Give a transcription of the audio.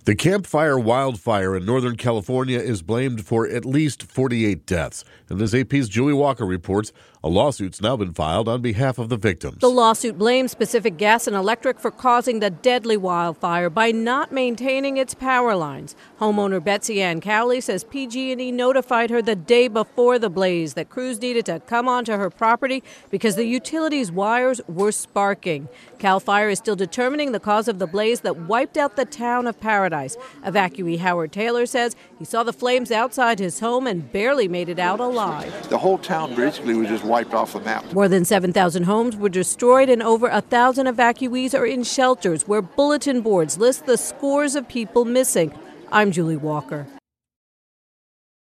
The Camp Fire wildfire in Northern California is blamed for at least 48 deaths. And as AP's Julie Walker reports, a lawsuit's now been filed on behalf of the victims. The lawsuit blames Pacific Gas and Electric for causing the deadly wildfire by not maintaining its power lines. Homeowner Betsy Ann Cowley says PG&E notified her the day before the blaze that crews needed to come onto her property because the utilities wires were sparking. Cal Fire is still determining the cause of the blaze that wiped out the town of Paradise. Evacuee Howard Taylor says he saw the flames outside his home and barely made it out alive. The whole town basically was just wiped off the map. More than 7,000 homes were destroyed and over 1,000 evacuees are in shelters where bulletin boards list the scores of people missing. I'm Julie Walker.